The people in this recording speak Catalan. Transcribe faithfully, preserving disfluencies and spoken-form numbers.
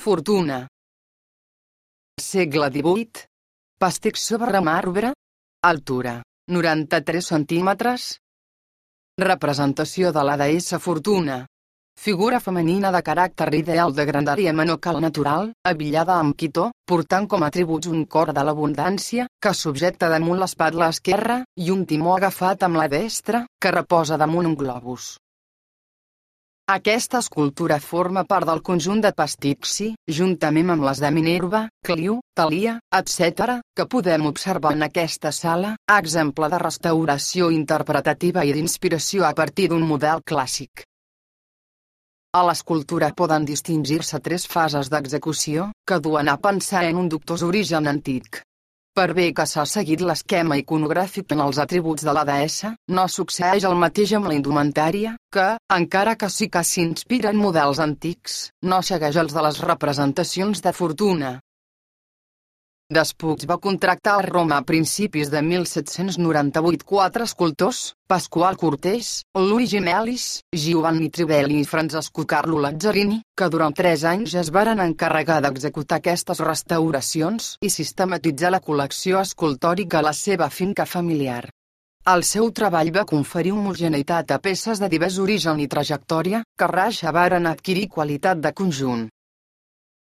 Fortuna. Segle divuit. Pàstic sobre marbre. Altura, noranta-tres centímetres. Representació de la deessa Fortuna. Figura femenina de caràcter ideal de grandària menor que el natural, abillada amb quitó, portant com a atributs un cor de l'abundància, que subjecta damunt l'espatlla esquerra, i un timó agafat amb la destra, que reposa damunt un globus. Aquesta escultura forma part del conjunt de Pastixi, juntament amb les de Minerva, Clio, Thalia, etcètera, que podem observar en aquesta sala, exemple de restauració interpretativa i d'inspiració a partir d'un model clàssic. A l'escultura poden distingir-se tres fases d'execució, que duen a pensar en un dubtós origen antic. Per bé que s'ha seguit l'esquema iconogràfic en els atributs de la deessa, no succeeix el mateix amb la indumentària, que, encara que sí que s'inspira en models antics, no segueix els de les representacions de Fortuna. Despuig va contractar a Roma a principis de mil set-cents noranta-vuit quatre escultors, Pasquale Cortès, Luigi Melis, Giovanni Trivelli i Francesco Carlo Lazzarini, que durant tres anys es varen encarregar d'executar aquestes restauracions i sistematitzar la col·lecció escultòrica a la seva finca familiar. El seu treball va conferir homogeneïtat a peces de divers origen i trajectòria, que raja varen adquirir qualitat de conjunt.